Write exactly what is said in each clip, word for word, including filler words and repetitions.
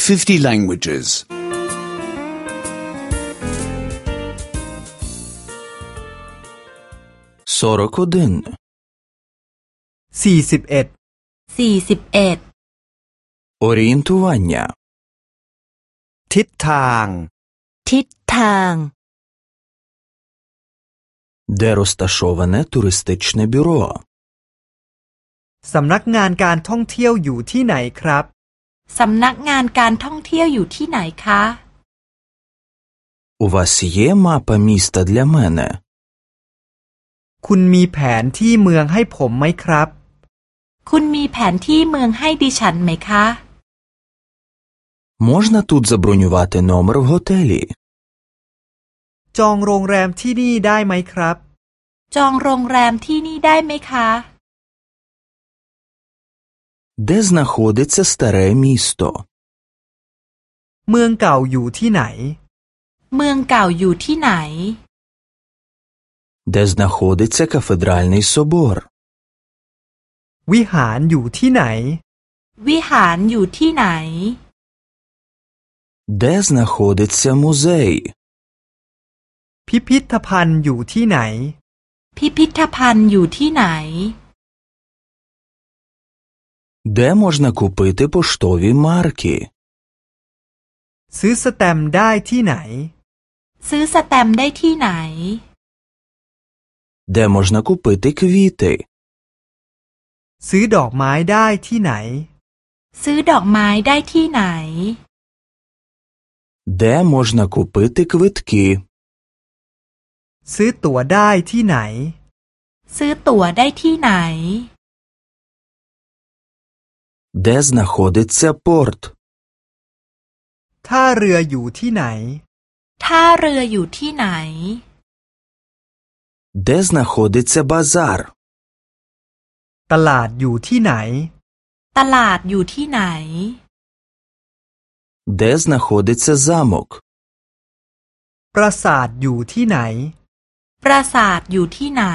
fifty languages. сорок один. สี่สิบเอ็ดสี่สิบเอ็ด орієнтування, ทิศทางทิศทาง де розташоване туристичне бюро. สำนักงานการท่องเที่ยวอยู่ที่ไหนครับสำนักงานการท่องเที่ยวอยู่ที่ไหนคะ У вас є мапа міста для мене? คุณมีแผนที่เมืองให้ผมไหมครับคุณมีแผนที่เมืองให้ดิฉันไหมคะ Можна тут забронювати номер в готелі? จองโรงแรมที่นี่ได้ไหมครับจองโรงแรมที่นี่ได้ไหมคะ Де знаходиться старе місто? เมืองเก่าอยู่ที่ไหนเมืองเก่าอยู่ที่ไหน Де знаходиться кафедральний собор? วิหารอยู่ที่ไหนวิหารอยู่ที่ไหน Де знаходиться музей? พิพิธภัณฑ์อยู่ที่ไหนพิพิธภัณฑ์อยู่ที่ไหน Де можна купити поштові марки? ซื้อสแตมป์ได้ที่ไหนซื้อสแตมป์ได้ที่ไหน Де можна купити квіти? ซื้อดอกไม้ได้ที่ไหนซื้อดอกไม้ได้ที่ไหน Де можна купити квитки? ซื้อตั๋วได้ที่ไหนซื้อตั๋วได้ที่ไหน Де знаходиться порт? ท่าเรืออยู่ที่ไหนท่าเรืออยู่ที่ไหน Де знаходиться базар? ตลาดอยู่ที่ไหนตลาดอยู่ที่ไหน Де знаходиться замок? ปราสาทอยู่ที่ไหนปราสาทอยู่ที่ไหน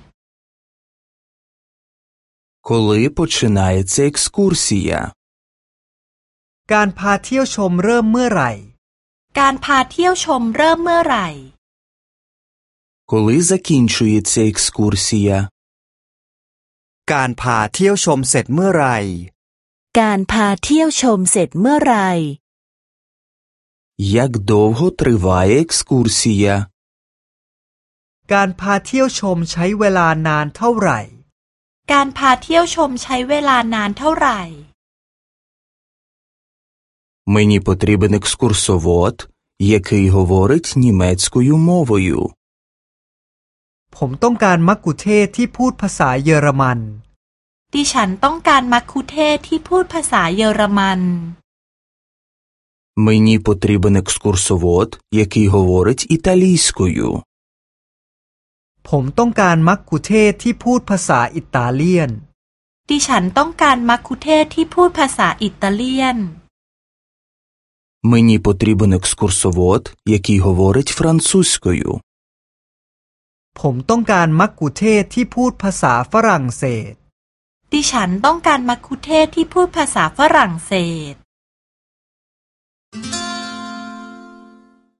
Коли починається екскурсія? การพาเที่ยวชมเริ่มเมื่อไหร่การพาเที่ยวชมเริ่มเมื่อไหร่ Коли закінчується екскурсія? การพาเที่ยวชมเสร็จเมื่อไหร่การพาเที่ยวชมเสร็จเมื่อไหร่ Як довго триває екскурсія? การพาเที่ยวชมใช้เวลานานเท่าไหร่การพาเที่ยวชมใช้เวลานานเท่าไหร่ Мені потрібен екскурсовод, який говорить німецькою мовою. ผมต้องการมักคุเทศก์ที่พูดภาษาเยอรมันดิฉันต้องการมัคคุเทศก์ที่พูดภาษาเยอรมัน Мені потрібен екскурсовод, який говорить італійською. ผมต้องการมักคุเทศก์ที่พูดภาษาอิตาเลียนดิฉันต้องการมัคคุเทศก์ที่พูดภาษาอิตาเลียน Мені потрібен екскурсовод, який говорить французькою. ผมต้องการมักคุเทศก์ที่พูดภาษาฝรั่งเศสดิฉันต้องการมัคคุเทศก์ที่พูดภาษาฝรั่งเศส